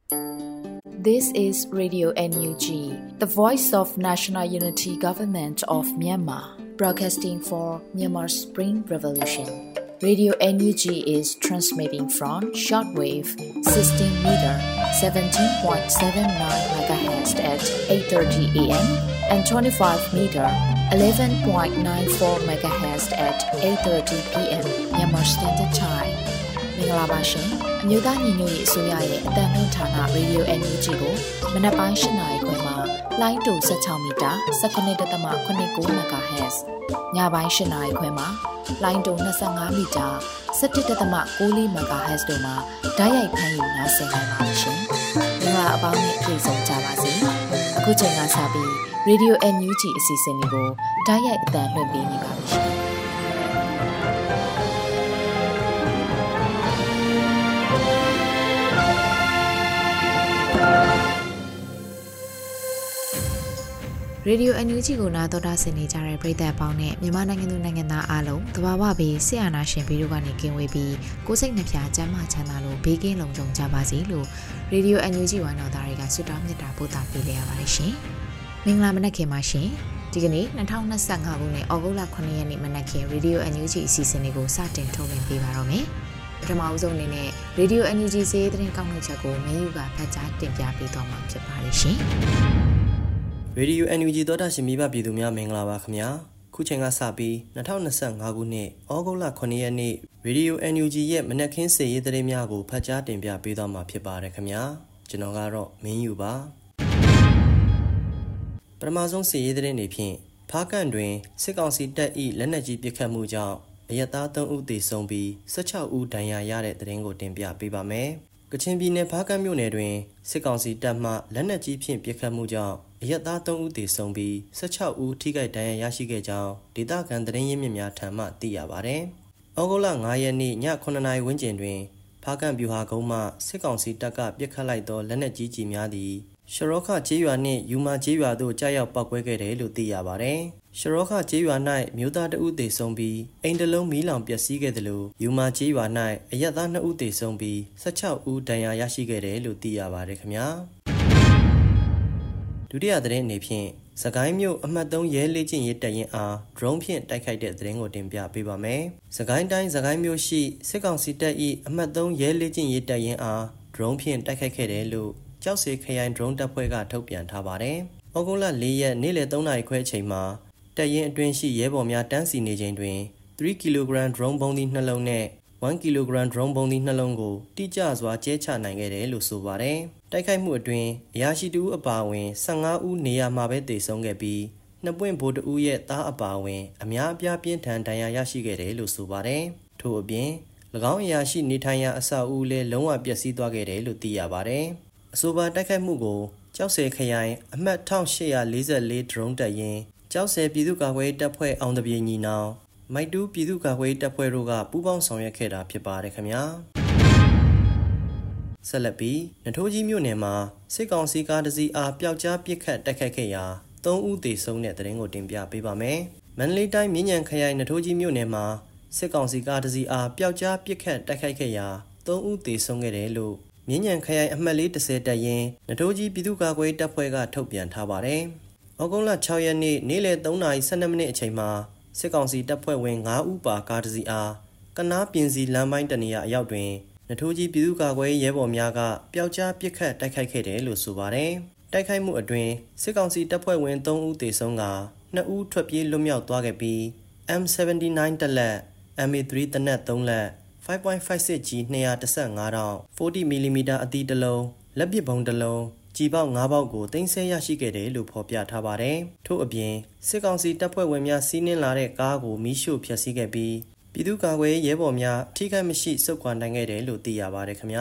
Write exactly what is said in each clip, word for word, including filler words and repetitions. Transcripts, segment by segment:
This is Radio N U G, the voice of National Unity Government of Myanmar, broadcasting for Myanmar's Spring Revolution. Radio N U G is transmitting from shortwave sixteen meter seventeen point seven nine megahertz at eight thirty a m and twenty-five meter eleven point nine four megahertz at eight thirty p m Myanmar Standard Time. မင်္ဂလာပါရှင်။မြို့သားညီညွတ်ရေးအစိုးရရဲ့အသံလွှင့်ဌာန Radio N U G ကိုမနက်ပိုင်း၈နာရီခွဲမှာလိုင်းတူ၁၆မီတာ၁၉.၇၉ MHz ညပိုင်း၈နာရီခွဲမှာလိုင်းတူ၂၅မီတာ၁၁.၉၄ MHz တို့မှာဓာတ်ရိုက်ဖမ်းယူနားဆင်နိုင်ပါရှင်။မင်္ဂလာအပေါင်းနဲ့ပြည့်စုံကြပါစေ။အခုချိန်ကစပြီး Radio N U G အစီအစဉ်လေးကိုဓာတ်ရိုက်အသံလွှင့်ပေးနေပါပြီရှင်။ Radio N U G ကိုနားတော်တာဆင်နေကြတဲ့ပရိသတ်ပေါင်းနဲ့မြန်မာနိုင်ငံသူနိုင်ငံသားအားလုံးတဘာဝဘေးဆရာနာရှင်ဘေးတို့ကနေကင်းဝေးပြီးကိုယ်စိတ်နှပြကျန်းမာချမ်းသာလို့ဘေးကင်းလုံခြုံကြပါစေလို့ Radio N U G ဝိုင်းတော်သားတွေကဆုတောင်းမြတ်တာပို့တာပေးလိုက်ရပါတယ်ရှင်။မင်္ဂလာမနက်ခင်ပါရှင်။ဒီကနေ့၂၀၂၅ခုနှစ်ဩဂုတ်လခုနှစ်ရက်နေ့မနက်ခင်း Radio N U G အစီအစဉ်လေးကိုစတင်ထုတ်လွှင့်ပေးပါတော့မယ်။ပထမအဆုံးအနေနဲ့ Radio N U G စေးသတင်းကောက်နှုတ်ချက်ကိုမင်းယူကဖတ်ကြားတင်ပြပေးသွားမှာဖြစ်ပါတယ်ရှင်။ Radio N U G သောတာရှင်မိဘပြည်သူများမင်္ဂလာပါခင်ဗျာခုချိန်ကစပြီး၂၀၂၅ခုနှစ်ဩဂုတ်လခုနှစ်ရက်နေ့ Radio N U G ရဲ့မနက်ခင်းစေရေးသတင်းများကိုဖတ်ကြားတင်ပြပေးသွားမှာဖြစ်ပါတယ်ခင်ဗျာကျွန်တော်ကတော့မင်းယူပါပထမဆုံးစေရေးသတင်းတွေဖြင့်ဖားကန့်တွင်စစ်ကောင်စီတပ်၏လက်နက်ကြီးပစ်ခတ်မှုကြောင့်အရပ်သား၃ဦးသေဆုံးပြီး၁၆ဦးဒဏ်ရာရတဲ့သတင်းကိုတင်ပြပေးပါမယ်ကချင်ပြည်နယ်ဖားကန့်မြို့နယ်တွင်စစ်ကောင်စီတပ်မှလက်နက်ကြီးဖြင့်ပစ်ခတ်မှုကြောင့်အရပ်သား၃ဦးသေဆုံးပြီး၁၆ဦးထိခိုက်ဒဏ်ရာရရှိခဲ့ကြောင်းဒေသခံသတင်းရင်းမြစ်များထံမှသိရပါဗျ။ဩဂုတ်လ၅ရက်နေ့ည၇နာရီဝန်းကျင်တွင်ဖားကန့်ဗျူဟာကုန်းမှစစ်ကောင်စီတပ်ကပစ်ခတ်လိုက်သောလက်နက်ကြီးကြီးများသည်ရှရောခကျေးရွာနှင့်ယူမာကျေးရွာသို့ကြားရောက်ပောက်ကွဲခဲ့တယ်လို့သိရပါဗျ။ရှရောခကျေးရွာ၌မြို့သားတဦးသေဆုံးပြီးအိမ်တစ်လုံးမီးလောင်ပျက်စီးခဲ့သလိုယူမာကျေးရွာ၌အရပ်သား၂ဦးသေဆုံးပြီး၁၆ဦးဒဏ်ရာရရှိခဲ့တယ်လို့သိရပါတယ်ခင်ဗျာ။ဒုတိယသတင်းအနေဖြင့်စကိုင်းမြို့အမှတ်၃ရဲလေ့ကျင့်ရေးတပ်ရင်းအား drone ဖြင့်တိုက်ခိုက်တဲ့သတင်းကိုတင်ပြပေးပါမယ်။စကိုင်းတိုင်းစကိုင်းမြို့ရှိစစ်ကောင်စီတပ်၏အမှတ်၃ရဲလေ့ကျင့်ရေးတပ်ရင်းအား drone ဖြင့်တိုက်ခိုက်ခဲ့တယ်လို့ကြောက်စေခရိုင် drone တပ်ဖွဲ့ကထုတ်ပြန်ထားပါတယ်။ဩဂုတ်လ၄ရက်နေ့လယ်၃နာရီခွဲအချိန်မှာတပ်ရင်းအတွင်းရှိရဲဘော်များတန်းစီနေချိန်တွင်၃ကီလိုဂရမ် drone ပုံးသီးနှလုံးနဲ့၁ကီလိုဂရမ် drone ပုံးသီးနှလုံးကိုတိကျစွာကျဲချနိုင်ခဲ့တယ်လို့ဆိုပါတယ်။တိုက်ခိုက်မှုအတွင်းအရာရှိတဦးအပါအဝင်၁၅ဦးနေရာမှာပဲသေဆုံးခဲ့ပြီးနှစ်ပွင့်ဗိုလ်တဦးရဲ့သားအပါအဝင်အများအပြားပြင်းထန်ဒဏ်ရာရရှိခဲ့တယ်လို့ဆိုပါတယ်။ထို့အပြင်၎င်းအရာရှိနေထိုင်ရာအဆောက်အဦလည်းလုံးဝပျက်စီးသွားခဲ့တယ်လို့သိရပါတယ်။အဆိုပါတိုက်ခိုက်မှုကိုကြောက်စဲခရိုင်အမှတ်၁၈၄၄ drone တပ်ရင်းကြောက်စဲပြည်သူ့ကာကွယ်တပ်ဖွဲ့အောင်တပြေညီနောင်မိုက်တူးပြည်သူ့ကာကွယ်တပ်ဖွဲ့တို့ကပူးပေါင်းဆောင်ရွက်ခဲ့တာဖြစ်ပါတယ်ခင်ဗျာဆက်လက်ပြီးနထိုးကြီးမြို့နယ်မှာစစ်ကောင်စီကားတစ်စီးအားပျောက်ကြားပစ်ခတ်တိုက်ခိုက်ခဲ့ရာ၃ဦးသေဆုံးတဲ့သတင်းကိုတင်ပြပေးပါမယ်မန္တလေးတိုင်းမြင်းညံခရိုင်နထိုးကြီးမြို့နယ်မှာစစ်ကောင်စီကားတစ်စီးအားပျောက်ကြားပစ်ခတ်တိုက်ခိုက်ခဲ့ရာ၃ဦးသေဆုံးခဲ့တယ်လို့မြင်းညံခရိုင်အမှတ်၄၁၀တပ်ရင်းနထိုးကြီးပြည်သူ့ကာကွယ်တပ်ဖွဲ့ကထုတ်ပြန်ထားပါတယ်ဩဂုတ်လ၆ရက်နေ့နေ့လယ်၃နာရီ၁၂မိနစ်အချိန်မှာစစ်ကောင်စီတပ်ဖွဲ့ဝင်၅ဦးပါကားတစ်စီးအားကနားပြင်စီလမ်းပိုင်းတနေရာအရောက်တွင်နထိုးကြီးပြည်သူ့ကာကွယ်ရဲဘော်များကပျောက်ကြားပစ်ခတ်တိုက်ခိုက်ခဲ့တယ်လို့ဆိုပါတယ်။တိုက်ခိုက်မှုအတွင်းစစ်ကောင်စီတပ်ဖွဲ့ဝင်၃ဦးသေဆုံးက၂ဦးထွက်ပြေးလွတ်မြောက်သွားခဲ့ပြီး M 79 တက်လက် M A ၃ တနက်၃လက် ၅ ၅ ၆ G ၂၁၅တောင်၄၀မီလီမီတာအသီးတစ်လုံးလက်ပစ်ဗုံးတစ်လုံးကြည်ပေါက်၅ပေါက်ကိုတင်ဆက်ရရှိခဲ့တယ်လို့ဖော်ပြထားပါတယ်။ထို့အပြင်စစ်ကောင်စီတပ်ဖွဲ့ဝင်များစီးနင်းလာတဲ့ကားကိုမီးရှို့ဖျက်ဆီးခဲ့ပြီးပြည်သူ့ကာကွယ်ရဲဘော်များထိခိုက်မရှိစုခွာနိုင်ခဲ့တယ်လို့သိရပါတယ်ခင်ဗျာ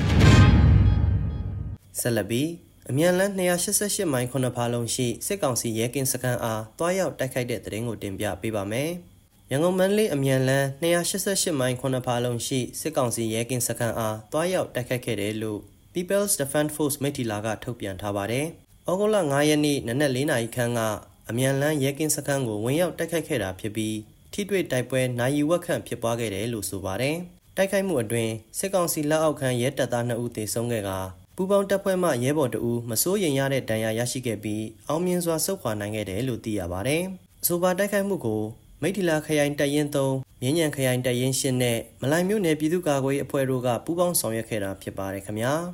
။ဆက်လက်ပြီးအမြန်လန်း၂၈၈မိုင်ခုနှစ်ဖာလုံရှိစစ်ကောင်စီရဲကင်းစခန်းအားတွားရောက်တိုက်ခိုက်တဲ့သတင်းကိုတင်ပြပေးပါမယ်။ရန်ကုန်မန္တလေးအမြန်လန်း၂၈၈မိုင်ခုနှစ်ဖာလုံရှိစစ်ကောင်စီရဲကင်းစခန်းအားတွားရောက်တိုက်ခိုက်ခဲ့တယ်လို့People's Defense Force မိထီလာကထုတ်ပြန်ထားပါတယ်။ဩဂုတ်လ၅ရက်နေ့နနက်၄နာရီခန့်ကအမြန်လန်းရဲကင်းစခန်းကိုဝင်ရောက်တိုက်ခိုက်ခဲ့တာဖြစ်ပြီးထိတွေ့တိုက်ပွဲနိုင်ယူဝက်ခန့်ဖြစ်ပွားခဲ့တယ်လို့ဆိုပါတယ်။တိုက်ခိုက်မှုအတွင်းစစ်ကောင်စီလက်အောက်ခံရဲတပ်သား၂ဦးသေဆုံးခဲ့ကပူပေါင်းတပ်ဖွဲ့မှရဲဘော်တအူးမစိုးရိမ်ရတဲ့ဒဏ်ရာရရှိခဲ့ပြီးအောင်မြင်စွာဆုတ်ခွာနိုင်ခဲ့တယ်လို့သိရပါတယ်။ဆိုပါတိုက်ခိုက်မှုကိုမိထ္ထီလာခရိုင်တပ်ရင်းသုံးမြင်းညံခရိုင်တပ်ရင်းရှစ်နဲ့မလိုင်မြို့နယ်ပြည်သူ့ကာကွယ်ရေးအဖွဲ့တို့ကပူးပေါင်းဆောင်ရွက်ခဲ့တာဖြစ်ပါတယ်ခင်ဗျာ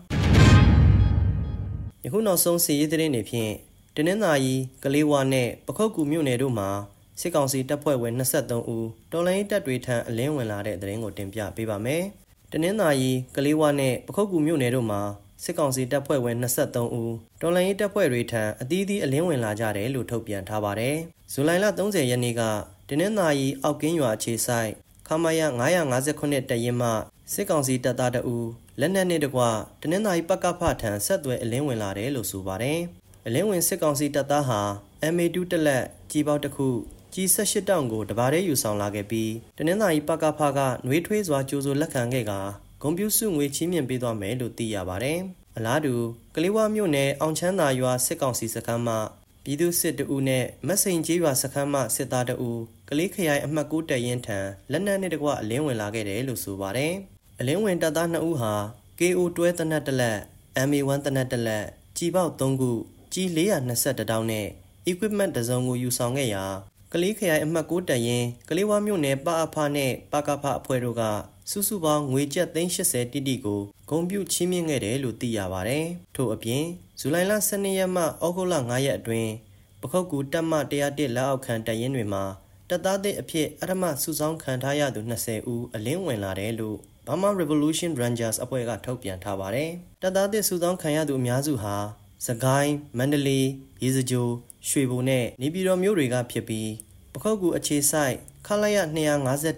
။ယခုနောက်ဆုံးစီရေးသတင်းတွေဖြင့်တနင်္သာရီကလေးဝနဲ့ပခုတ်ကူမြို့နယ်တို့မှာစစ်ကောင်စီတပ်ဖွဲ့ဝင်၂၃ဦးတော်လှန်ရေးတပ်တွေထံအလင်းဝင်လာတဲ့သတင်းကိုတင်ပြပေးပါမယ်။တနင်္သာရီကလေးဝနဲ့ပခုတ်ကူမြို့နယ်တို့မှာစစ်ကောင်စီတပ်ဖွဲ့ဝင်၂၃ဦးတော်လှန်ရေးတပ်ဖွဲ့တွေထံအသီးသီးအလင်းဝင်လာကြတယ်လို့ထုတ်ပြန်ထားပါတယ်။ဇူလိုင်လ၃၀ရက်နေ့ကတနင်္သာရီအောက်ကင်းရွာအခြေဆိုင်ခမာယ၅၅ခုတပ်ရင်းမှစစ်ကောင်စီတပ်သားတအူးလက်နက်နဲ့တကွတနင်္သာရီပကဖထံဆက်သွယ်အလင်းဝင်လာတယ်လို့ဆိုပါတယ်။အလင်းဝင်စစ်ကောင်စီတပ်သားဟာ အမ် အေ ၂ တလက်ကြီးပေါက်တစ်ခုကြီး၁၈တောင်ကိုတဘာရဲယူဆောင်လာခဲ့ပြီးတနင်္သာရီပကဖကနှွေးထွေးစွာကြိုးဆိုလက်ခံခဲ့ကဂုံပြူစုငွေချီးမြှင့်ပေးသွားမယ်လို့သိရပါတယ်။အလားတူကလေးဝမြို့နယ်အောင်ချမ်းသာရွာစစ်ကောင်စီစခန်းမှပြည်သူစစ်တအူးနဲ့မက်စိန်ကျေးရွာစခန်းမှစစ်သားတအူးကလေးခရိုင်အမှတ်၉တပ်ရင်းထံလက်နက်နဲ့တကွအလင်းဝင်လာခဲ့တယ်လို့ဆိုပါတယ်။အလင်းဝင်တပ်သားနှစ်ဦးဟာ ကေ အို တွဲတနက်တလက် အမ် အေ ၁ တနက်တလက်ကြီးပေါက်၃ခုကြီး၄၂၁တောင်းနဲ့ equipment တစ်စုံကိုယူဆောင်ခဲ့ရာကလေးခရိုင်အမှတ်၉တပ်ရင်းကလေးဝမြို့နယ်ပအဖနဲ့ပကဖအဖွဲ့တို့ကစုစုပေါင်းငွေကျပ်သိန်း၈၀တိတိကိုဂုံပြုချီးမြှင့်ခဲ့တယ်လို့သိရပါတယ်။ထို့အပြင်ဇူလိုင်လ၁၂ရက်မှဩဂုတ်လ၅ရက်အတွင်းပခုတ်ကူတပ်မ၁၀၁လက်အောက်ခံတပ်ရင်းတွေမှာတပ်သားသစ်အဖြစ်အထမစုဆောင်းခံထားရသူ၂၀ဦးအလင်းဝင်လာတယ်လို့ Burma Revolution Rangers အဖွဲ့ကထုတ်ပြန်ထားပါတယ်။တပ်သားသစ်စုဆောင်းခံရသူအများစုဟာစကိုင်းမန္တလေးရေစကြိုရွှေဘိုနဲ့နေပြည်တော်မြို့တွေကဖြစ်ပြီးပခုတ်ကူအခြေဆိုင်ခလာရ၂၅၁ ၂၅၂ ၂၃၅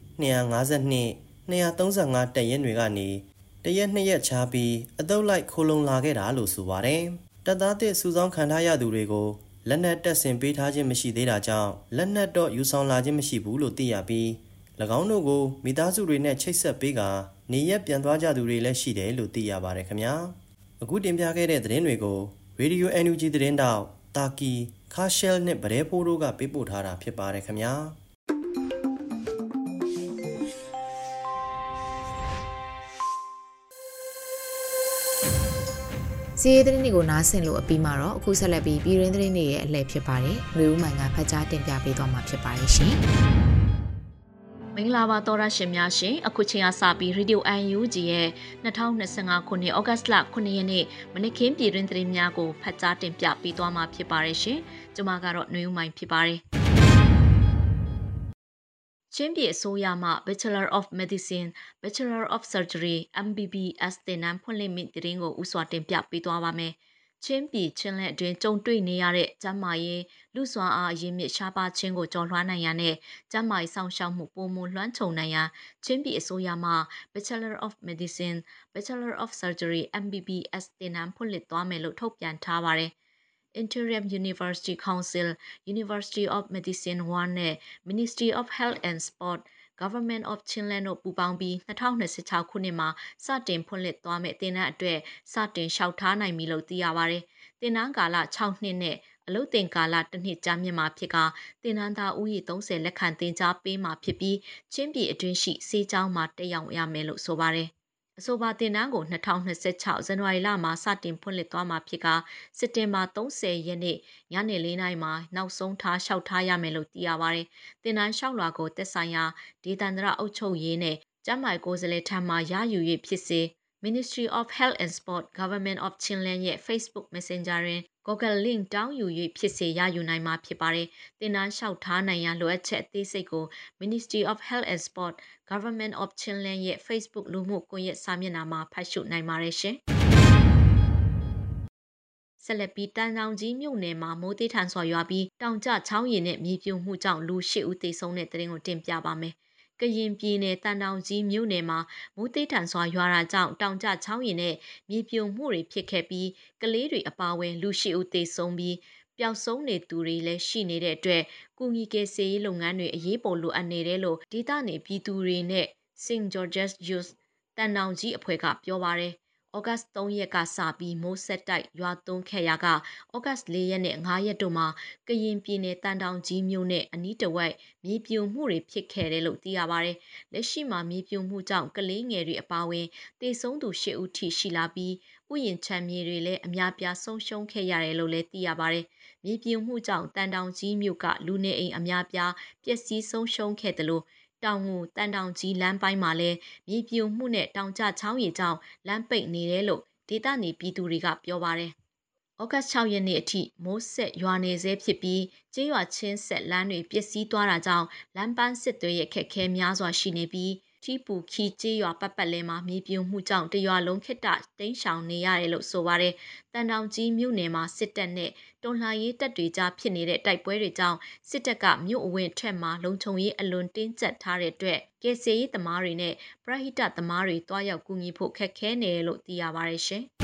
တပ်ရင်းတွေကနေတရက်နှစ်ရက်ချားပြီးအသုတ်လိုက်ခိုးလုံလာခဲ့တာလို့ဆိုပါတယ်။တပ်သားသစ်စုဆောင်းခံထားရသူတွေကိုလက်နက်တပ်ဆင်ပေးထားခြင်းမရှိသေးတာကြောင့်လက်နက်တော့ယူဆောင်လာခြင်းမရှိဘူးလို့သိရပြီး၎င်းတို့ကိုမိသားစုတွေနဲ့ချိတ်ဆက်ပေးကနေရက်ပြန်သွားကြသူတွေလည်းရှိတယ်လို့သိရပါတယ်ခင်ဗျာ။အခုတင်ပြခဲ့တဲ့သတင်းတွေကို Radio အန် ယူ ဂျီ သတင်းတောက်တာကီခါရှဲလ်နဲ့ဗရဲဖိုးတို့ကပေးပို့ထားတာဖြစ်ပါတယ်ခင်ဗျာ။စီးရီးသတင်းတွေကိုနားဆင်လို့အပြီးမှာတော့အခုဆက်လက်ပြီးပြည်ရင်းသတင်းတွေရဲ့အလှည့်ဖြစ်ပါတယ်။မျိုးဦးမှန်ကဖတ်ကြားတင်ပြပေးသွားမှာဖြစ်ပါတယ်ရှင်။မင်္ဂလာပါသောရရှင်များရှင်အခုချိန်ကစပြီး Radio အန် ယူ ဂျီ ရဲ့၂၀၂၅ခုနှစ်ဩဂတ်လခုနှစ်ရက်နေ့မနက်ခင်းပြည်တွင်သတင်းများကိုဖတ်ကြားတင်ပြပေးသွားမှာဖြစ်ပါတယ်ရှင်။ကျွန်မကတော့နှွေဦးမိုင်ဖြစ်ပါတယ်။ချင်းပြည်အစိုးရမှ Bachelor of Medicine, Bachelor of Surgery, အမ် ဘီ ဘီ အက်စ် သင်တန်းဖွင့်လှစ်မိသတင်းကိုဥစွာတင်ပြပေးသွားပါမယ်။ချင်းပြည်ချင်းလက်အတွင်းကြုံတွေ့နေရတဲ့ကျန်းမာရေးလူစွမ်းအားအရင်းမြစ်ရှားပါခြင်းကိုကျော်လွှားနိုင်ရန်နဲ့ကျန်းမာရေးဆောင်ရှောက်မှုပုံမလွှမ်းခြုံနိုင်ရန်ချင်းပြည်အစိုးရမှ Bachelor of Medicine, Bachelor of Surgery, အမ် ဘီ ဘီ အက်စ် သင်တန်းဖွင့်လှစ်သွားမယ်လို့ထုတ်ပြန်ထားပါတယ်။ Interim University Council, University of Medicine one နဲ့ Ministry of Health and Sport, Government of Chinland တို့ပူးပေါင်းပြီး၂၀၂၆ခုနှစ်မှာစတင်ဖွင့်လှစ်သွားမယ့်သင်တန်းအတွက်စတင်လျှောက်ထားနိုင်ပြီလို့သိရပါတယ်။သင်တန်းကာလ၆နှစ်နဲ့အလုပ်သင်ကာလတစ်နှစ်ကြာမြင့်မှာဖြစ်ကသင်တန်းသားဦးရေ၃၀လက်ခံသင်ကြားပေးမှာဖြစ်ပြီးချင်းပြည်အတွင်းရှိစေးကျောင်းမှာတက်ရောက်ရမယ်လို့ဆိုပါတယ်။အဆိုပါတင်တန်းကို၂၀၂၆ဇန်နဝါရီလမှာစတင်ဖွင့်လှစ်သွားမှာဖြစ်ကစက်တင်ဘာ၃၀ရက်နေ့ညနေ၄နာရီမှာနောက်ဆုံးထားလျှောက်ထားရမယ်လို့သိရပါတယ်။တင်တန်းလျှောက်လွှာကိုသက်ဆိုင်ရာဒေသန္တရအုပ်ချုပ်ရေးနဲ့ကျန်းမာရေးကိုယ်စားလှယ်ထံမှရယူ၍ဖြစ်စေ Ministry of Health and Sport, Government of Chinland ရဲ့ Facebook Messenger တွင် Google Link တောင်းယူ၍ဖြစ်စေရယူနိုင်မှာဖြစ်ပါတယ်။တင်တန်းလျှောက်ထားနိုင်ရန်လိုအပ်ချက်အသေးစိတ်ကို Ministry of Health and Sport, Government of Chinland ရဲ့ Facebook လူမှုကွန်ရက်စာမျက်နှာမှာဖတ်ရှုနိုင်ပါတယ်ရှင်။ဆက်လက်ပြီးတန်တောင်ကြီးမြို့နယ်မှာမိုးသေးထန်စွာရွာပြီးတောင်ကျချောင်းရည်နဲ့မြေပြိုမှုကြောင့်လူ၈ဦးသေဆုံးတဲ့တဲ့တင်ကိုတင်ပြပါမယ်။ကရင်ပြည်နယ်တန်တောင်ကြီးမြို့နယ်မှာမိုးသေးထန်စွာရွာတာကြောင့်တောင်ကျချောင်းရည်နဲ့မြေပြိုမှုတွေဖြစ်ခဲ့ပြီးကလေးတွေအပါအဝင်လူ၈ဦးသေဆုံးပြီးပျောက်ဆုံးနေသူတွေလည်းရှိနေတဲ့အတွက်ကုငီကယ်ဆယ်ရေးလုပ်ငန်းတွေအရေးပေါ်လိုအပ်နေတယ်လို့ဒေသနေပြည်သူတွေနဲ့ Saint George's Youth တန်တောင်ကြီးအဖွဲ့ကပြောပါတယ်။ဩဂတ်၃ရက်ကစပြီးမိုးဆက်တိုက်ရွာသွန်းခဲ့ရာကဩဂတ်၄ရက်နဲ့၅ရက်တို့မှာကရင်ပြည်နယ်တန်တောင်ကြီးမြို့နယ်အနီးတစ်ဝိုက်မြေပြိုမှုတွေဖြစ်ခဲ့တယ်လို့သိရပါတယ်။လက်ရှိမှာမြေပြိုမှုကြောင့်ကလေးငယ်တွေအပါအဝင်သေဆုံးသူ၈ဦးထိရှိလာပြီးဥယျာဉ်ခြံမြေတွေလည်းအများပြားဆုံးရှုံးခဲ့ရတယ်လို့လည်းသိရပါတယ်။မြေပြိုမှုကြောင့်တန်တောင်ကြီးမြို့ကလူနေအိမ်အများပြားပျက်စီးဆုံးရှုံးခဲ့တယ်လို့တောင်ငူတန်တောင်ကြီးလမ်းပိုင်းမှာလည်းမြေပြိုမှုနဲ့တောင်ကျချောင်းရီကြောင့်လမ်းပိတ်နေတယ်လို့ဒေသနေပြည်သူတွေကပြောပါတယ်။ဩဂတ်၆ရက်နေ့အထိမိုးဆက်ရွာနေဆဲဖြစ်ပြီးကျေးရွာချင်းဆက်လမ်းတွေပျက်စီးသွားတာကြောင့်လမ်းပန်းစစ်တွေရဲ့ခက်ခဲများစွာရှိနေပြီးထီပူခီကျေးရွာပတ်ပတ်လည်မှာမြေပြိုမှုကြောင့်တရွာလုံးခစ်တတိမ်းရှောင်နေရတယ်လို့ဆိုပါတယ်။တန်တောင်ကြီးမြို့နယ်မှာစစ်တပ်နဲ့တွန်လှန်ရေးတပ်တွေကြားဖြစ်နေတဲ့တိုက်ပွဲတွေကြောင့်စစ်တပ်ကမြို့အဝင်ထက်မှာလုံခြုံရေးအလွန်တင်းကျပ်ထားတဲ့အတွက်ကယ်ဆယ်ရေးသမားတွေနဲ့ပရဟိတသမားတွေတွားရောက်ကူညီဖို့ခက်ခဲနေတယ်လို့သိရပါတယ်ရှင်။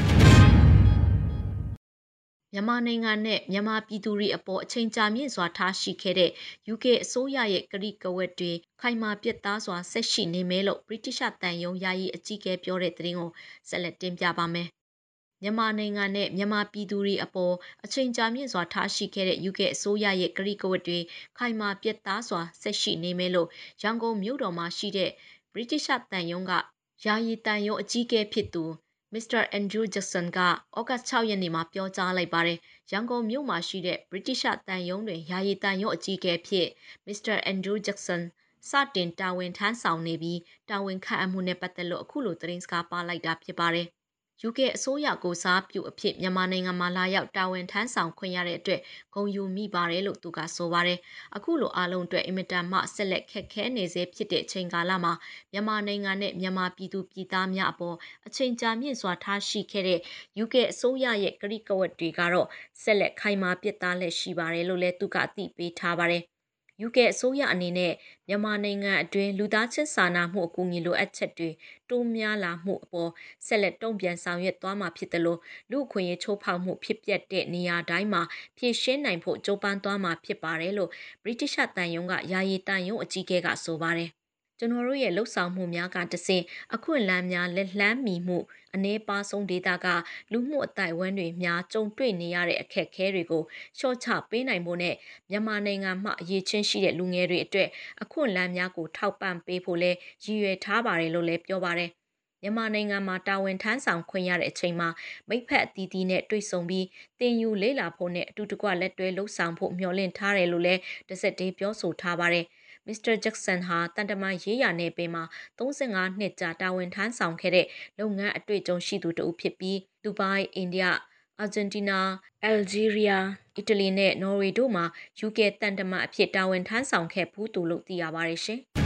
မြန်မာနိုင်ငံနဲ့မြန်မာပြည်သူတွေအပေါ်အချိန်ကြာမြင့်စွာထားရှိခဲ့တဲ့ ယူကေ အစိုးရရဲ့ကတိကဝတ်တွေခိုင်မာပြတ်သားစွာဆက်ရှိနေမယ်လို့ဗြိတိရှတန်ယုံယာယီအကြီးအကဲပြောတဲ့သတင်းကိုဆက်လက်တင်ပြပါမယ်။မြန်မာနိုင်ငံနဲ့မြန်မာပြည်သူတွေအပေါ်အချိန်ကြာမြင့်စွာထားရှိခဲ့တဲ့ ယူကေ အစိုးရရဲ့ကတိကဝတ်တွေခိုင်မာပြတ်သားစွာဆက်ရှိနေမယ်လို့ရန်ကုန်မြို့တော်မှာရှိတဲ့ဗြိတိရှတန်ယုံကယာယီတန်ယုံအကြီးအကဲဖြစ်သူမစ္စတာအန်ဒရူးဂျက်ဆန်ကဩဂတ်၆ရက်နေ့မှာပြောကြားလိုက်ပါတယ်။ရန်ကုန်မြို့မှာရှိတဲ့ဗြိတိရှတန်ယုံတွင်ယာယီတန်ယုံအကြီးအကဲဖြစ်မစ္စတာအန်ဒရူးဂျက်ဆန်စတင်တာဝန်ထမ်းဆောင်နေပြီးတာဝန်ခံအမှုနဲ့ပတ်သက်လို့အခုလိုသတင်းစကားပါလိုက်တာဖြစ်ပါတယ်။ ယူကေ အစိုးရကိုစားပြုအဖြစ်မြန်မာနိုင်ငံမှာလာရောက်တာဝန်ထမ်းဆောင်ခွင့်ရတဲ့အတွက်ဂုဏ်ယူမိပါတယ်လို့သူကဆိုပါတယ်။အခုလိုအားလုံးအတွက်အင်မတန်မှဆက်လက်ခက်ခဲနေစေဖြစ်တဲ့အချိန်ကာလမှာမြန်မာနိုင်ငံနဲ့မြန်မာပြည်သူပြည်သားများအပေါ်အချိန်ကြာမြင့်စွာထားရှိခဲ့တဲ့ယူကေအစိုးရရဲ့ကတိကဝတ်တွေကတော့ဆက်လက်ခိုင်မာပြတ်သားလက်ရှိပါတယ်လို့လည်းသူကအသိပေးထားပါတယ်။ယူကေအစိုးရအနေနဲ့မြန်မာနိုင်ငံအတွင်းလူသားချင်းစာနာမှုအကူအညီလိုအပ်ချက်တွေတိုးများလာမှုအပေါ်ဆက်လက်တုံ့ပြန်ဆောင်ရွက်သွားမှာဖြစ်တယ်လို့လူအခွင့်အရေးချိုးဖောက်မှုဖြစ်ပျက်တဲ့နေရာတိုင်းမှာဖြည့်ရှင်းနိုင်ဖို့ကြိုးပမ်းသွားမှာဖြစ်ပါတယ်လို့ဗြိတိရှတန်ယုံကယာယီတန်ယုံအကြီးအကဲကဆိုပါတယ်။ကျွန်တော်တို့ရဲ့လှုပ်ဆောင်မှုများကတဆင့်အခွင့်အလမ်းများလက်လှမ်းမီမှုအနေပါဆုံးဒေတာကလူမှုအတိုင်းအဝန်းတွေများကြုံတွေ့နေရတဲ့အခက်အခဲတွေကိုလျှော့ချပေးနိုင်ဖို့နဲ့မြန်မာနိုင်ငံမှာအရေးချင်းရှိတဲ့လူငယ်တွေအတွက်အခွင့်အလမ်းများကိုထောက်ပံ့ပေးဖို့လဲရည်ရွယ်ထားပါတယ်လို့လည်းပြောပါတယ်။မြန်မာနိုင်ငံမှာတာဝန်ထမ်းဆောင်ခွင့်ရတဲ့အချိန်မှာမိဖက်အသီးသီးနဲ့တွေ့ဆုံပြီးတင်ယူလေ့လာဖို့နဲ့အတူတကွလက်တွဲလှုပ်ဆောင်ဖို့မျှော်လင့်ထားတယ်လို့လည်းတစ်ဆက်တည်းပြောဆိုထားပါတယ်။မစ္စတာဂျက်ဆန်ဟာတန်တမာရေးရာနယ်ပယ်မှာသုံးဆယ့်ငါးနှစ်ကြာတာဝန်ထမ်းဆောင်ခဲ့တဲ့လုပ်ငန်းအတွေ့အကြုံရှိသူတဦးဖြစ်ပြီးဒူဘိုင်းအိန္ဒိယအာဂျင်တီနာအယ်ဂျီးရီးယားအီတလီနဲ့နော်ဝေတို့မှာယူကေတန်တမာအဖြစ်တာဝန်ထမ်းဆောင်ခဲ့ဘူးသူလို့သိရပါတယ်ရှင်။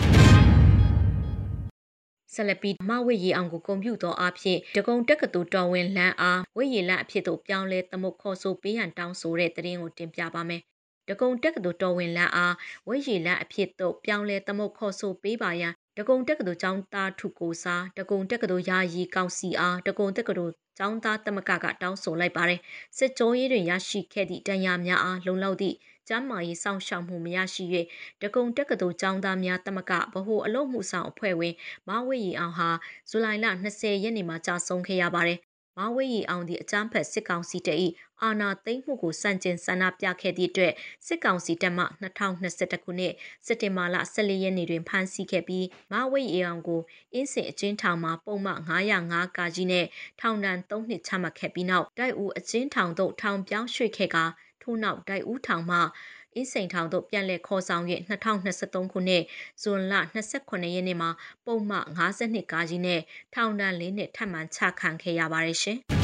ဆက်လက်ပြီးမဝေရီအောင်ကိုကွန်ပျူတာအဖြစ်ဒဂုံတက္ကသိုလ်တော်ဝင်လမ်းအားဝေရီလအဖြစ်သို့ပြောင်းလဲသမုတ်ခေါ်ဆိုပေးရန်တောင်းဆိုတဲ့သတင်းကိုတင်ပြပါမယ်။ဒဂုံတက္ကသိုလ်တော်ဝင်လမ်းအားဝေရီလအဖြစ်သို့ပြောင်းလဲသမုတ်ခေါ်ဆိုပေးပါရန်ဒဂုံတက္ကသိုလ်ကျောင်းသားထုကိုစားဒဂုံတက္ကသိုလ်ယာယီကောင်စီအားဒဂုံတက္ကသိုလ်ကျောင်းသားသမဂ္ဂကတောင်းဆိုလိုက်ပါတယ်။စစ်ကြောရေးတွင်ရရှိခဲ့သည့်ဒဏ်ရာများအားလုံလောက်သည့်ကျန်းမာရေးစောင့်ရှောက်မှုမရရှိ၍ဒဂုံတက္ကသိုလ်ကျောင်းသားများသမဂ္ဂဗဟိုအလုပ်မှုဆောင်အဖွဲ့ဝင်မဝေရီအောင်ဟာဇူလိုင်လ၂၀ရက်နေ့မှာကြာဆုံးခဲ့ရပါတယ်။မဝေရီအောင်သည့်အကြမ်းဖက်စစ်ကောင်စီတပ်၏အာဏာသိမ်းမှုကိုစန့်ကျင်ဆန္ဒပြခဲ့သည့်အတွက်စစ်ကောင်စီတပ်မှ၂၀၂၁ခုနှစ်စက်တင်ဘာလ၁၄ရက်နေ့တွင်ဖမ်းဆီးခဲ့ပြီးမဝေရီအောင်ကိုအင်းစိန်အကျဉ်းထောင်မှာပုံမှန်၅၀၅ကာကြီးနဲ့ထောင်ဒဏ်၃နှစ်ချမှတ်ခဲ့ပြီးနောက်တိုက်ဦးအကျဉ်းထောင်သို့ထောင်ပြောင်းရွှေ့ခဲ့ကာထို့နောက်တိုက်ဦးထောင်မှအင်းစိန်ထောင်သို့ပြန်လည်ခေါ်ဆောင်၍၂၀၂၃ခုနှစ်ဇွန်လ၂၈ရက်နေ့မှာပုံမှန်၅၂ကာကြီးနဲ့ထောင်ဒဏ်၄နှစ်ထပ်မံချခံခဲ့ရပါတယ်ရှင်။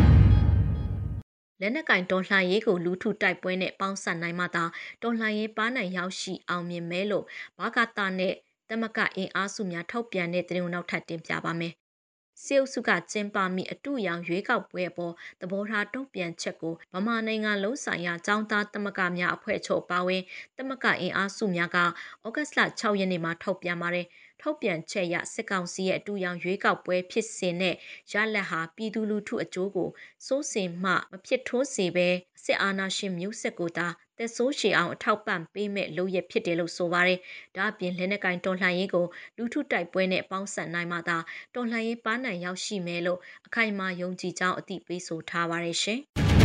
လက်နက်ကင်တော်လှန်ရေးကိုလူထုတိုက်ပွဲနဲ့ပေါင်းစပ်နိုင်မှသာတော်လှန်ရေးပန်းနိုင်ရောက်ရှိအောင်မြင်မဲလို့ဘာကတာနဲ့တမကအင်အားစုများထုတ်ပြန်တဲ့သတင်းကိုနောက်ထပ်တင်ပြပါမယ်။စေအုပ်စုကကျင်းပမိအတူရောင်ရွေးကောက်ပွဲအပေါ်သဘောထားတုံ့ပြန်ချက်ကိုဗမာနိုင်ငံလုံးဆိုင်ရာចောင်းသားတမကများအဖွဲ့ချုပ်ပါဝင်တမကအင်အားစုများကဩဂတ်လ၆ရက်နေ့မှာထုတ်ပြန်ပါတယ်။ထုတ်ပြန်ချက်ရစစ်ကောင်စီရဲ့အတူရောင်ရွေးကောက်ပွဲဖြစ်စဉ်နဲ့ရလက်ဟာပြည်သူလူထုအကျိုးကိုစိုးစင်မှမဖြစ်ထွန်းစေဘဲစစ်အာဏာရှင်မျိုးဆက်ကိုသာတက်ဆိုးရှည်အောင်အထောက်ပံ့ပေးမဲ့လုပ်ရဖြစ်တယ်လို့ဆိုပါတယ်။ဒါအပြင်လက်နက်ကင်တော်လှန်ရေးကိုလူထုတိုက်ပွဲနဲ့ပေါင်းစပ်နိုင်မှသာတော်လှန်ရေးပန်းနိုင်ရောက်ရှိမယ်လို့အခိုင်အမာယုံကြည်ကြောင်းအသိပေးဆိုထားပါတယ်ရှင်။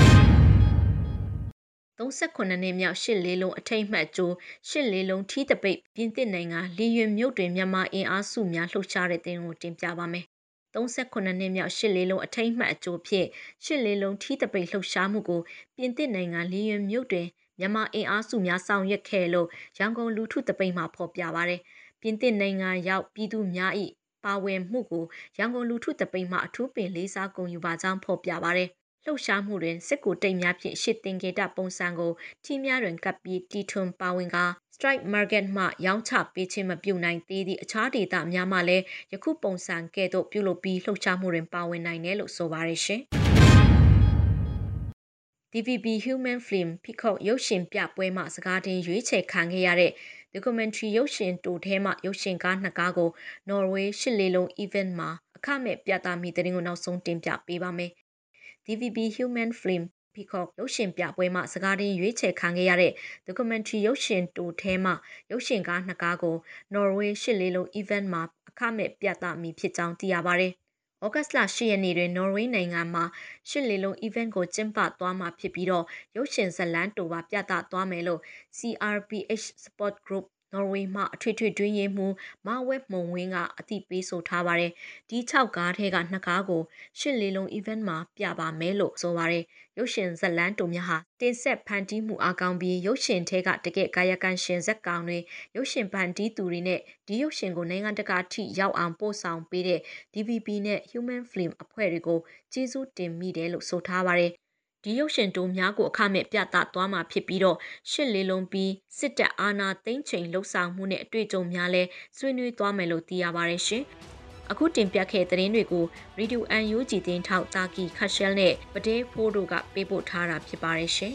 ၃၉နှစ်မြောက်ရှစ်လေးလုံးအထိတ်မှတ်ကျိုးရှစ်လေးလုံးထီးတပိတ်ပြင်သစ်နိုင်ငံလီယွင်မြို့တွင်မြန်မာအင်အားစုများလှုပ်ရှားတဲ့တင်ကိုတင်ပြပါမယ်။သုံးဆယ့်ခုနှစ်နှစ်မြောက်ရှစ်လေးလုံးအထိမ်းအမှတ်အကျိုးဖြစ်ရှစ်လေးလုံးထီးတပိတ်လှုပ်ရှားမှုကိုပြင်သစ်နိုင်ငံလီယွန်မြို့တွင်မြန်မာအင်အားစုများဆောင်ရွက်ခဲ့လို့ရန်ကုန်လူထုတပိတ်မှဖော်ပြပါတယ်။ပြင်သစ်နိုင်ငံရောက်ပြည်သူများ၏ပါဝင်မှုကိုရန်ကုန်လူထုတပိတ်မှအထူးပင်လေးစားဂုဏ်ယူပါကြောင်းဖော်ပြပါတယ်။လှုပ်ရှားမှုတွင်စစ်ကူတိတ်များဖြင့်ရှစ်တင်ကေတပုံစံကိုထီးများတွင်ကပ်ပြီးတီထွန်ပါဝင်က Strike Market မှရောင်းချပေးခြင်းမပြုနိုင်သေးသည့်အခြားဒေသများမှလည်းယခုပုံစံကဲ့သို့ပြုလုပ်ပြီးလှုပ်ရှားမှုတွင်ပါဝင်နိုင်တယ်လို့ဆိုပါရရှင်။ D V B Human Film Peacock ရုပ်ရှင်ပြပွဲမှစကားတင်ရွေးချယ်ခံခဲ့ရတဲ့ documentary ရုပ်ရှင်တိုထဲမှရုပ်ရှင်ကားနှစ်ကားကို Norway ရှစ်လေးလုံး event မှာအခမဲ့ပြသမိတဲ့တဲ့ကိုနောက်ဆုံးတင်ပြပေးပါမယ်။ D V B Human Film Peacock ရုပ်ရှင်ပြပွဲမှစကားတင်ရွေးချယ်ခံခဲ့ရတဲ့ documentary ရုပ်ရှင်တိုထဲမှရုပ်ရှင်ကားနှစ်ကားကို Norway ရှစ်လေးလုံး event မှာအခမဲ့ပြသမိဖြစ်ကြောင်းသိရပါတယ်။ဩဂတ်လ၈ရက်နေ့တွင် နော်ဝေးနိုင်ငံမှာရှစ်လေးလုံး event ကိုကျင်းပသွားမှာဖြစ်ပြီးတော့ရုပ်ရှင်ဇာတ်လမ်းတိုပါပြသသွားမယ်လို့ C R P H Sport Group နော်ဝေးမှအထွေထွေတွင်းရေးမှူးမဝက်မုံဝင်းကအသိပေးဆိုထားပါတယ်။ဒီ၆ကားထဲကနှစ်ကားကိုရှစ်လေးလုံး event မှာပြပါမယ်လို့ဆိုပါတယ်။ရုပ်ရှင်ဇာတ်လမ်းတိုများဟာတင်ဆက်ဖန်တီးမှုအားကောင်းပြီးရုပ်ရှင်ထဲကတကယ့်ကာယကံရှင်ဇာတ်ကောင်တွေရုပ်ရှင်ဖန်တီးသူတွေနဲ့ဒီရုပ်ရှင်ကိုနိုင်ငံတကာထိရောက်အောင်ပို့ဆောင်ပေးတဲ့ D V B နဲ့ Human Film အဖွဲ့တွေကိုကျေးဇူးတင်မိတယ်လို့ဆိုထားပါတယ်။ဒီရုပ်ရှင်တိုးများကိုအခမဲ့ပြသသွားမှာဖြစ်ပြီးတော့ရှစ်လေးလုံးပြီးစစ်တပ်အာဏာသိမ်းချိန်လှုပ်ဆောင်မှုနဲ့အတွေ့အကြုံများလဲဆွေးနွေးသွားမယ်လို့သိရပါတယ်ရှင်။အခုတင်ပြခဲ့တဲ့သတင်းတွေကို Radio အန် ယူ ဂျီ တင်ထောက်တာကီခတ်ရှဲနဲ့ပဒေးဖိုးတို့ကပေးပို့ထားတာဖြစ်ပါတယ်ရှင်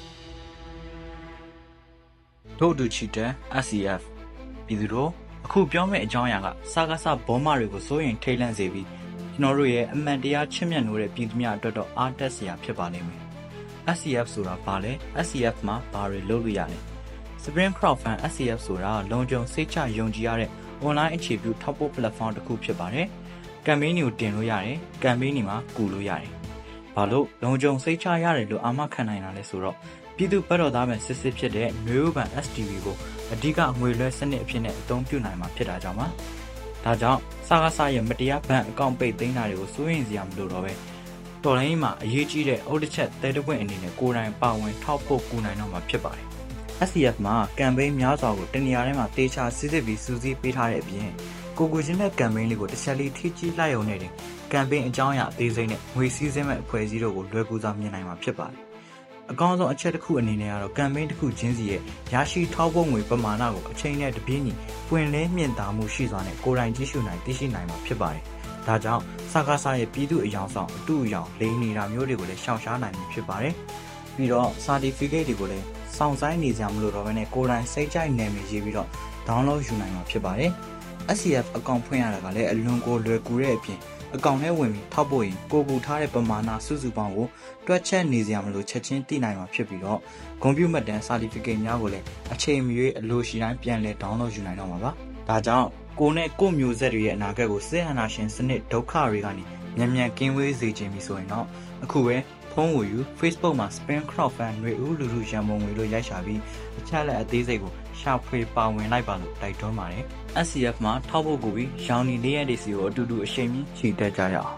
။တို့တူချီတဲ့ S C F ပြည်သူတို့အခုပြောမယ့်အကြောင်းအရာကစကားစဘောမတွေကိုစိုးရင်ထိတ်လန့်စေပြီးကျွန်တော်တို့ရဲ့အမှန်တရားချစ်မြတ်နိုးတဲ့ပြည်သူများအတွက်တော့အားတက်စရာဖြစ်ပါလိမ့်မယ်။ S C F ဆိုတာဘာလဲ S C F မှာဘာတွေလုပ်လို့ရလဲ Spring Crowdfund S C F ဆိုတာလုံခြုံစိတ်ချယုံကြည်ရတဲ့ online အခြေပြုထောက်ပို့ platform တစ်ခုဖြစ်ပါတယ်။ campaign တွေကိုတင်လို့ရတယ် campaign တွေမှာကူလို့ရတယ်။ဘာလို့လုံခြုံစိတ်ချရတယ်လို့အာမခံနိုင်တာလဲဆိုတော့ပြည်သူ့ဘက်တော်သားပဲစစ်စစ်ဖြစ်တဲ့မျိုးဥပန် S T V ကိုအဓိကငွေလွှဲစနစ်အဖြစ်နဲ့အသုံးပြုနိုင်မှာဖြစ်တာကြောင့်ပါ။ဒါကြောင့်စကားစရဲ့မတရားဘဏ်အကောင့်ပိတ်သိမ်းတာတွေကိုစိုးရိမ်စရာမလိုတော့ပဲတော်လိုင်းမှာအရေးကြီးတဲ့အုတ်တစ်ချက်တဲတပွင့်အနေနဲ့ကိုယ်တိုင်ပါဝင်ထောက်ပို့ကူနိုင်တော့မှာဖြစ်ပါတယ်။ S C F မှာ campaign များစွာကိုတနေရာထဲမှာတေချာစစ်စစ်ပြီးစူးစီးပေးထားတဲ့အပြင်ကိုကိုချင်းတဲ့ campaign လေးကိုတစ်ချက်လေးထိကြည့်လိုက်ရုံနဲ့တင် campaign အကြောင်းအရာအသေးစိတ်နဲ့ငွေစည်းစိမ်မဲ့အဖွဲ့အစည်းတို့ကိုလွယ်ကူစွာမြင်နိုင်မှာဖြစ်ပါတယ်။အကောင်းဆုံးအချက်တစ်ခုအနေနဲ့ကတော့ campaign တစ်ခုချင်းစီရဲ့ရရှိထောက်ပို့ငွေပမာဏကိုအချိန်နဲ့တပြေးညီပွင့်လင်းမြင့်တာမှုရှိစွာနဲ့ကိုယ်တိုင်ကြည့်ရှုနိုင်သိရှိနိုင်မှာဖြစ်ပါတယ်။ဒါကြောင့်စကားစားရဲ့ပြည်သူအယောင်ဆောင်အတူအယောင်လိမ့်နေတာမျိုးတွေကိုလည်းရှောင်ရှားနိုင်မှာဖြစ်ပါတယ်။ပြီးတော့ certificate တွေကိုလည်းစောင့်ဆိုင်နေကြမလို့တော့ဘဲနဲ့ကိုယ်တိုင်စိတ်ကြိုက်နာမည်ရေးပြီးတော့ download ယူနိုင်မှာဖြစ်ပါတယ်။ S C F အကောင့်ဖွင့်ရတာကလည်းအလွန်ကိုလွယ်ကူတဲ့အပြင်အကောင့်ထဲဝင်ပြီးထောက်ပို့ရင်ကိုကူထားတဲ့ပမာဏစုစုပေါင်းကိုတွက်ချက်နေစရာမလိုချက်ချင်းသိနိုင်မှာဖြစ်ပြီးတော့ဂုဏ်ပြုမှတ်တမ်း certificate များကိုလည်းအချိန်မရွေးအလိုရှိတိုင်းပြန်လည် download ယူနိုင်တော့မှာပါ။ဒါကြောင့်ကိုနဲ့ကိုမျိုးဆက်တွေရဲ့အနာဂတ်ကိုစစ်အာဏာရှင်စနစ်ဒုက္ခတွေကနေမြန်မြန်ကင်းဝေးစေခြင်းပြီးဆိုရင်တော့အခုပဲဖုန်းကိုယူ Facebook မှာ Spring Crowdfund ငွေဦးလူလူရန်ပုံငွေလို့ရိုက်ရှာပြီးအချက်လက်အသေးစိတ်ကိုရှာဖွေပါဝင်လိုက်ပါလို့တိုက်တွန်းပါတယ်။ S C F မှာထောက်ဖို့ကိုပြီးရောင်နီလေးရက်တွေစီကိုအတူတူအရှိန်မြင့်ချီတက်ကြရအောင်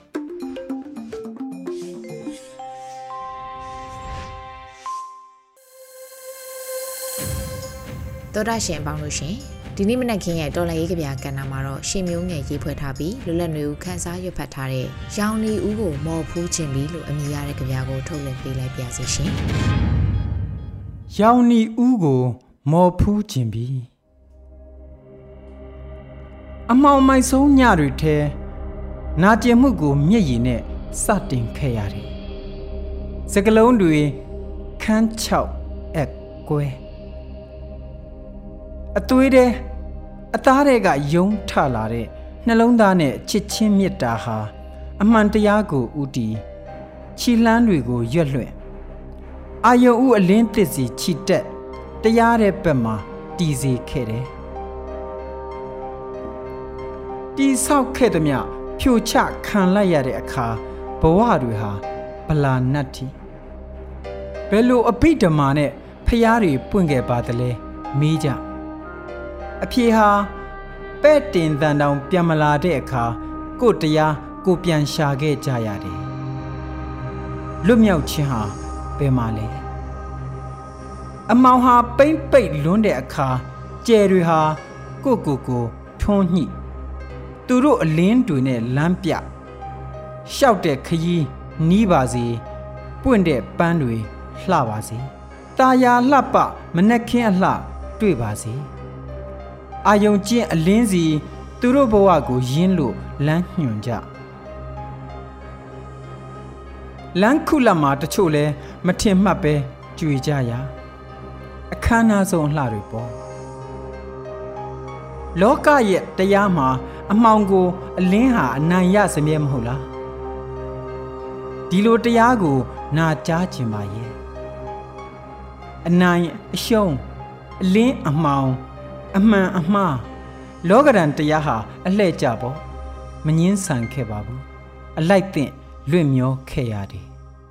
တော်ရရှင်ပေါင်းလို့ရှင်ဒီနေ့မနက်ခင်းရဲ့တော်လရေးကြပြကဏ္ဍမှာတော့ရှင်မျိုးငယ်ရေးဖွဲ့ထားပြီးလွတ်လပ်နေဦးခန်းစားရွတ်ဖတ်ထားတဲ့ရောင်နေဦးကိုမော်ဖူးခြင်းပြီးလို့အမည်ရတဲ့ကြပြကိုထုတ်လွှင့်ပေးလိုက်ပါစီရှင်ရောင်နေဦးကိုမော်ဖူးခြင်းပြီးအမောင်မိုက်ဆုံးညတွေထဲနာကျင်မှုကိုမျက်ရည်နဲ့စတင်ခဲ့ရတယ်စကလုံးတွေခန်းချောက်အက်ကွဲအသွေးတဲ့အသားတွေကယုံထလာတဲ့နှလုံးသားနဲ့ချစ်ချင်းမေတ္တာဟာအမှန်တရားကိုဥတီခြိလှမ်းတွေကိုရွက်လွှင့်အာယုံဥအလင်းတစ်စီခြိတက်တရားတဲ့ဘက်မှာတည်စေခဲ့တယ်တီဆောက်ခဲ့သည်မြဖြိုချခံလိုက်ရတဲ့အခါဘဝတွေဟာဗလာနတ်တီဘယ်လိုအဘိဓမ္မာနဲ့ဖျားတွေပွင့်ခဲ့ပါသလဲမေးကြအဖြေဟာပဲ့တင်တန်တောင်ပြန်မလာတဲ့အခါကိုတရားကိုပြန်ရှာခဲ့ကြရတယ်လွတ်မြောက်ခြင်းဟာဘယ်မှာလဲအမောင်ဟာပိမ့်ပိတ်လွန်းတဲ့အခါကျယ်တွေဟာကိုကိုကိုထွန်းညှိသူတို့အလင်းတွေနဲ့လမ်းပြရှောက်တဲ့ခရီးနီးပါစေပွင့်တဲ့ပန်းတွေလှပါစေตาယာလှပမနှက်ခင်းအလှတွေ့ပါစေအာယုံကျင့်အလင်းစီသူတို့ဘဝကိုယင်းလို့လမ်းညွှန်ကြလမ်းခုလမှာတချို့လဲမထင်မှတ်ပဲကြွေကြရာအခမ်းအနားဆုံးအလှတွေပေါ့လောကရဲ့တရားမှာအမှောင်ကိုအလင်းဟာအနိုင်ရစမြဲမဟုတ်လားဒီလိုတရားကိုနာကြားခြင်းပါရဲ့အနိုင်အရှုံးအလင်းအမှောင်အမှန်အမှားလောကဓာတ်တရားဟာအလှဲ့ကြပေါ့မငင်းဆန်ခဲ့ပါဘူးအလိုက်သင့်လွင့်မျောခဲ့ရတယ်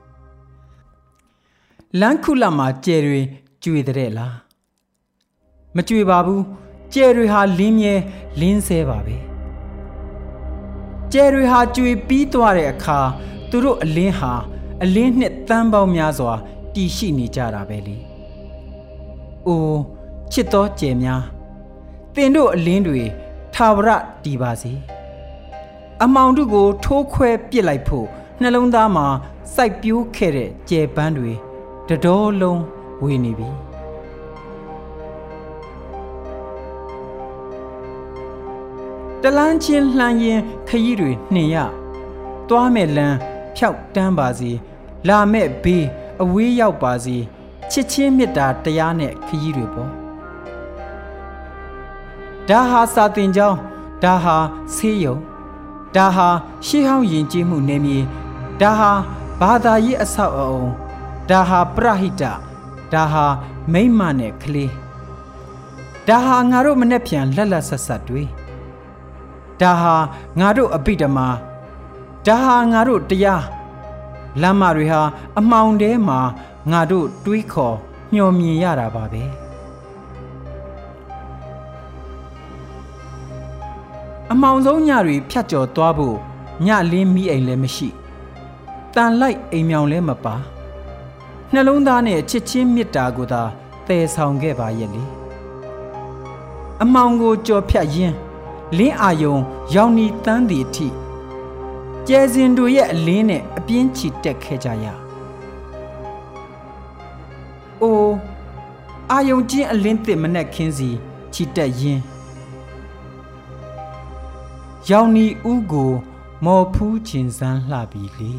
လမ်းခုလမှာကျယ်တွေကြွေတဲ့လားမကြွေပါဘူးကျယ်တွေဟာလင်းမြဲလင်းဆဲပါပဲကျယ်တွေဟာကြွေပြီးသွားတဲ့အခါသူတို့အလင်းဟာအလင်းနှစ်တန်းပေါင်းများစွာတည်ရှိနေကြတာပဲလေအိုးချစ်တော်ကျယ်များတင်တို့အလင်းတွေထာဝရတည်ပါစေအမောင်တို့ကိုထိုးခွဲပစ်လိုက်ဖို့နှလုံးသားမှာစိုက်ပျိုးခဲ့တဲ့ကျယ်ပန်းတွေတတော်လုံးဝေနေပြီတလန်းချင်းလှမ်းရင်ခရီးတွေနှင်ရသွားမဲ့လမ်းဖြောက်တန်းပါစေလာမဲ့ဘေးအဝေးရောက်ပါစေချစ်ချင်းမေတ္တာတရားနဲ့ခရီးတွေပေါ့ဒါဟာစာသင်ကျောင်းဒါဟာဆေးရုံဒါဟာရှေးဟောင်းယဉ်ကျေးမှုနယ်မြေဒါဟာဘာသာရေးအဆောက်အအုံဒါဟာပရဟိတဒါဟာမိမ့်မနဲ့ကလေးဒါဟာငါတို့မနှက်ပြန်လက်လက်ဆက်ဆက်တွေဒါဟာငါတို့အဘိဓမ္မာဒါဟာငါတို့တရားလမ်းမတွေဟာအမှောင်ထဲမှာငါတို့တွေးခေါ်မျှော်မြင်ရတာပါပဲအမှောင်ဆုံးညတွေဖြတ်ကျော်သွားဖို့ညလင်းမိအိမ်လည်းမရှိတန်လိုက်အိမ်မြောင်လည်းမပါနှလုံးသားနဲ့ချစ်ချင်းမေတ္တာကိုသာတည်ဆောင်ခဲ့ပါရဲ့လေအမှောင်ကိုကြော်ဖြတ်ရင်းလင်းအာယုံရောင်နီတန်းသည့်အထိကျဲစင်တို့ရဲ့အလင်းနဲ့အပြင်းချီတက်ခဲ့ကြရအိုးအာယုံချင်းအလင်းသစ်မနဲ့ခင်းစီချီတက်ရင်းရောင်နီဦးကိုမော်ဖူးခြင်းစမ်းလှပြီလေ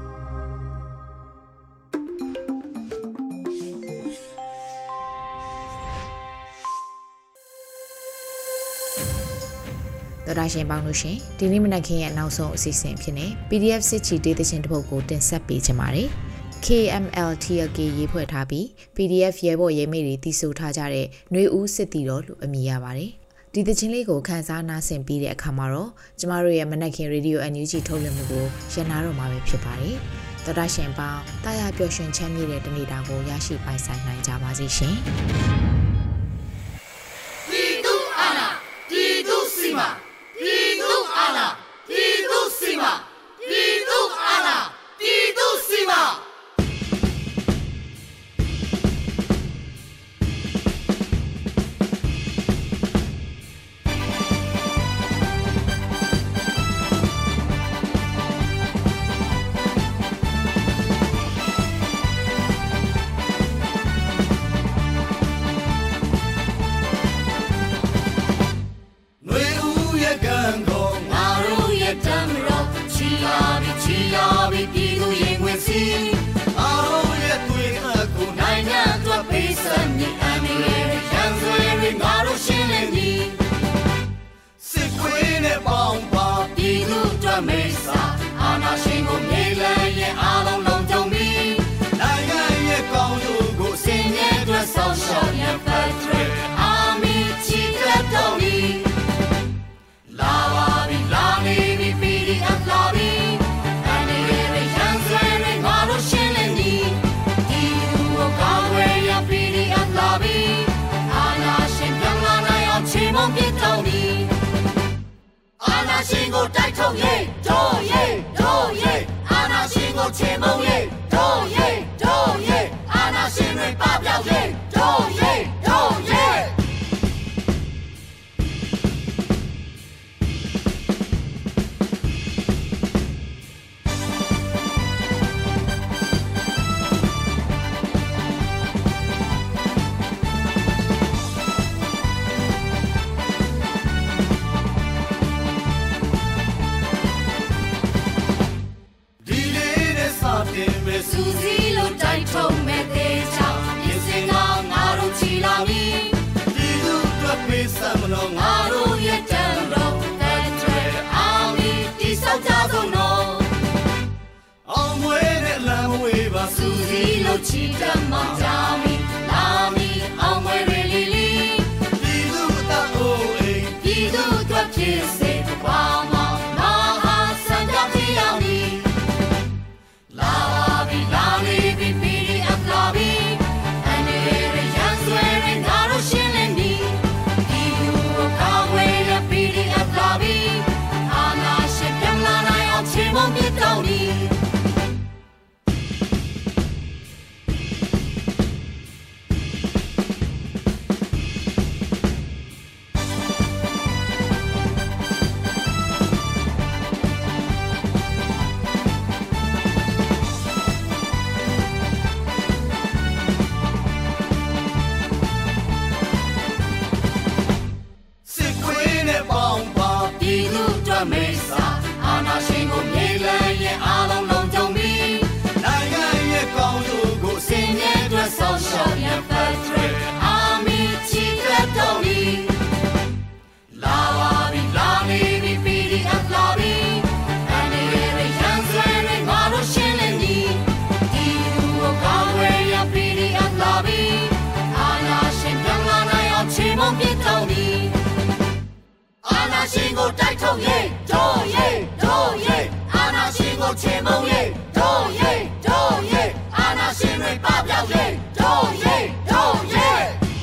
တော်ရရှင်ပေါင်းလို့ရှင်ဒီနေ့မနက်ခင်းရဲ့နောက်ဆုံးအစီအစဉ်ဖြစ်နေ ပီဒီအက်ဖ် စစ်ချီဒေသချင်းတစ်ပုဒ်ကိုတင်ဆက်ပေးချင်ပါတယ် K M L T L K ရေးဖွဲ့ထားပြီး ပီဒီအက်ဖ် ရဲဘော်ရဲမေတွေတည်ဆိုထားကြတဲ့ຫນွေဦးစစ်တီတော်လို့အမည်ရပါတယ်ဒီသချင်းလေးကိုခန်းစားနားဆင်ပြီးတဲ့အခါမှာတော့ကျမတို့ရဲ့မနက်ခင်းရေဒီယို အန် ယူ ဂျီ ထုတ်လွှင့်မှုကိုရန်နာတော့မှာပဲဖြစ်ပါတယ်တော်ရရှင်ပေါင်းတာယာပျော်ရွှင်ချမ်းမြေ့တဲ့တနေ့တာကိုရရှိပိုင်ဆိုင်နိုင်ကြပါစေရှင်ဒီဒုအာနာဒီဒုစီမာဒီဒုအာနာဒီဒုစီမာဒီဒုအာနာဒီဒုစီမာကိုတိုက်ထုတ်ရေးတို့ရေးတို့ရေးအာနာရှင်ကိုချေမှုန်းရေးတို့ရေးတို့ရေးအာနာရှင်တွေပပျောက်ရေးတို့ရေးတို့ရေးစူးစီးလို့တိုက်ထုံးမဲ့တဲ့ချောင်းရစင်ကောင်းငါတို့ချီလာပြီဒီလူတွေပေးစမလို့ငါတို့ရဲ့တန်တော့တဲ့တဲ့အာမီတိဆောက်ကြဆုံးတော့အောင်မွေးတဲ့လမ်းဝေးပါစူးစီးလို့ချီတတ်မှကြာမီလာမီအောင်မွေးရလီလီဒီလူတော့အိုးအိမ်ဒီလူတွေဖြစ်စေပါမနာဟာစံကြပြအောင်ဒီလာလာလီဘီပီဒီအဖလာဘီအနေရရန်ဆွဲရငါတို့ရှင်းလင်းပြီဒီလူကောင်းဝေးရပီဒီအဖလာဘီအာနာရှိပြန်လာနိုင်အောင်ချေမုန်းပြတောင်းဒီမေစာအာနာရှင်ကိုမြေလန်းရဲ့အားလုံးလုံးကြုံပြီးနိုင်ငံရဲ့ကောင်းကျိုးကိုစင်ရဲ့အတွက်ဆောင်ရှောက်ရဖတ်တွေအာမီချီတဲ့တော်ပြီးလာပါပြီလာနေပြီပီဒီအဖလာပြီအနေရရန်ဆွဲရငါတို့ရှင်းလင်းပြီဒီလူကိုကောင်းဝေးရပီဒီအဖလာပြီအာနာရှင်ပြန်လာနိုင်အောင်ချေမုန်းပြတောင်းပြီအာနာရှင်ကိုတိုက်ထုတ်ရေးတို့ရေးတို့ရေးအာနာရှင်ကိုချေမှုန်းရေးတို့ရေးတို့ရေးအာနာရှင်တွေပပျောက်ရေးတို့ရေးတို့ရေး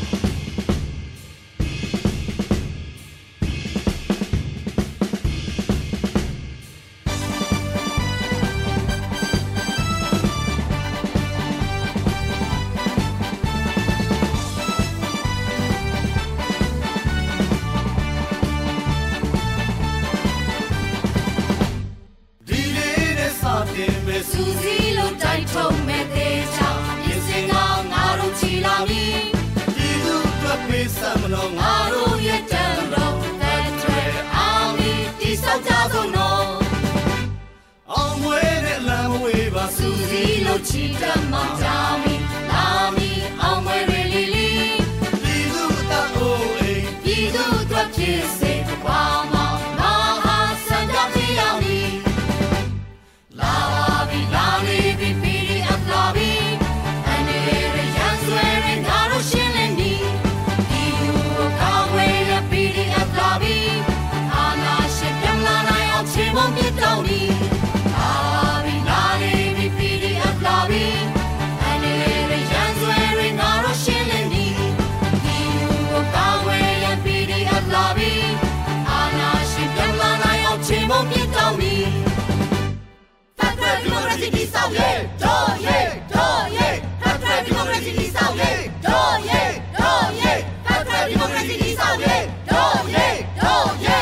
စူးစီးလို့တိုက်ထုံးမဲ့တဲ့ချောင်းရစင်ကောင်းငါတို့ချီလာပြီဒီလူတွေပေးစမလို့ငါတို့ရဲ့တန်တော့တဲ့တဲ့အာမီတိဆောက်ကြဆုံးတော့အောင်မွေးတဲ့လမ်းဝေးပါစူးစီးလို့ချီတတ်မှကြာမီလာမီအောင်မွေးရလီလီဒီလူတော့အိုးအိမ်ဒီလူတွေဖြစ်စေပါမနာဟာစံကြပြအောင်ဒီလာလာလီဘီပီဒီအဖလာဘီအနေရရန်ဆွဲရငါတို့ရှင်းလင်းပြီဒီလူကောင်းဝေးရပီဒီအဖလာဘီအာနာရှိပြန်လာနိုင်အောင်ချေမုန်းပြတောင်းဒီလာဘီလာလီဘီပီဒီအဖလာဘီအနေရရန်ဆွဲရငါတို့ရှင်းလင်းပြီဒီလူကောင်းဝေးရပီဒီအဖလာဘီအာနာရှိပြန်လာနိုင်အောင်ချေမုန်းပြတောင်းဒီDemocracy sao ye do ye do ye Patriot democracy sao ye do ye do ye Patriot democracy sao ye do ye do ye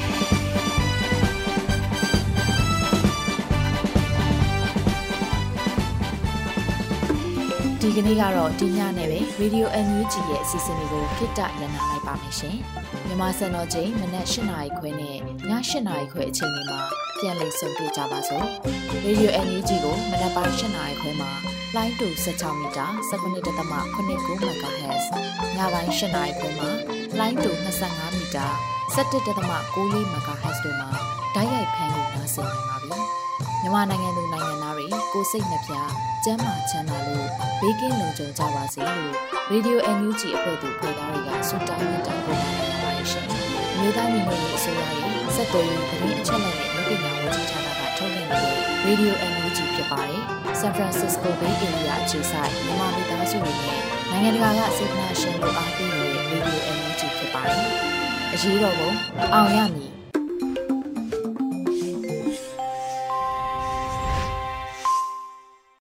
ဒီကနေ့ကတော့ဒီညနဲ့ပဲ Radio အန် ယူ ဂျီ ရဲ့အစီအစဉ်လေးကိုခਿੱတရနာလိုက်ပါမယ်ရှင်။မြန်မာစံတော်ချိန်မနက်၈နာရီခွဲနဲ့ည၈နာရီခွဲအချိန်တွေမှာပြန်လည်ဆုံတွေ့ကြပါစို့။ Radio အန် ယူ ဂျီ ကိုမနက်ပိုင်း၈နာရီခွဲမှာလိုင်းတူ၁၆မီတာ၁၉.၇၉ MHz ညပိုင်း၈နာရီခွဲမှာလိုင်းတူ၂၅မီတာ၁၁.၉၄ MHz တို့မှာဓာတ်ရိုက်ဖမ်းလို့နားဆင်နိုင်ပါပြီ။မြန်မာနိုင်ငံသူနိုင်ငံသားတွေကိုစိတ်နှပြကျန်းမာချမ်းသာလို့ဘေးကင်းလုံခြုံကြပါစေလို့ Radio အန် ယူ ဂျီ အဖွဲ့သူဖွဲ့သားတွေကဆုတောင်းမြတ်တာပို့လာနိုင်ပါတယ်ရှင်။မြေသားမျိုးတွေအစိုးရရဲ့စက်တော်ရင်သတင်းအချက်အလက်တွေလူပညာဝန်ကြီးဌာနကထုတ်လွှင့်နေတဲ့ Radio အန် ယူ ဂျီ ဖြစ်ပါတယ်။ San Francisco Bay Area အခြေစိုက်မြန်မာမိသားစုတွေနဲ့နိုင်ငံတကာကစေတနာရှင်တို့အားပေးနေတဲ့ Radio အန် ယူ ဂျီ ဖြစ်ပါတယ်။အရေးတော်ပုံအောင်ရမည်